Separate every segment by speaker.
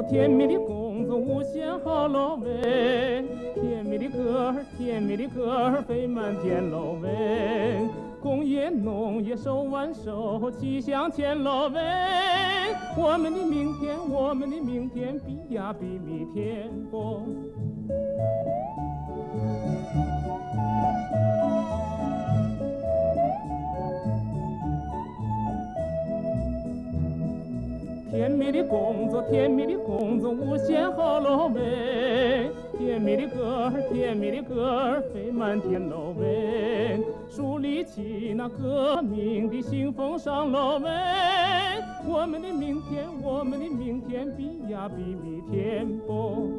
Speaker 1: 甜蜜的工作无限好喽喂，甜蜜的歌儿，甜蜜的歌儿飞满天喽喂，工业农业手挽手齐向前喽喂，我们的明天，我们的明天比呀比蜜甜不。甜蜜的工作，甜蜜的工作无限好喽喂，甜蜜的歌儿，甜蜜的歌儿飞满天喽喂，树立起那革命的新风尚喽喂，我们的明天，我们的明天比呀比蜜甜不。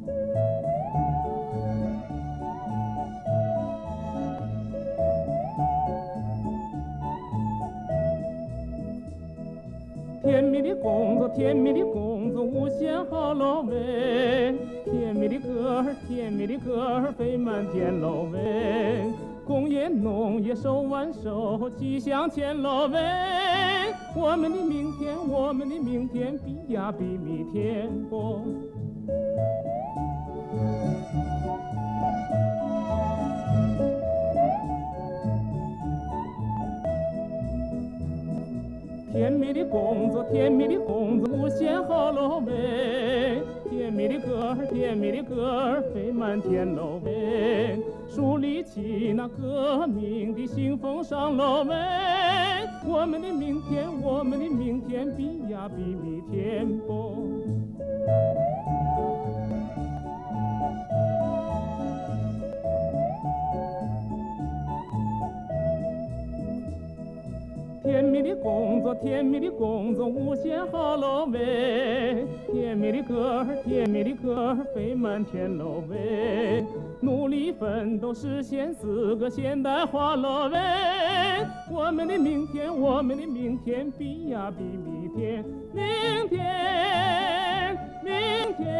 Speaker 1: 甜蜜的工作，甜蜜的工作无限好喽喂，甜蜜的歌儿，甜蜜的歌儿飞满天喽喂，工业农业手挽手齐向前喽喂，我们的明天，我们的明天比呀比蜜甜不。甜蜜的工作，甜蜜的工作无限好喽喂，甜蜜的歌儿，甜蜜的歌儿飞满天喽喂，树立起那革命的新风尚喽喂，我们的明天，我们的明天比呀比蜜甜不。甜蜜的工作，甜蜜的工作无限好喽喂，甜蜜的歌儿，甜蜜的歌儿飞满天喽喂，努力奋斗实现4个现代化喽喂，我们的明天，我们的明天比呀比蜜甜，明天，明天。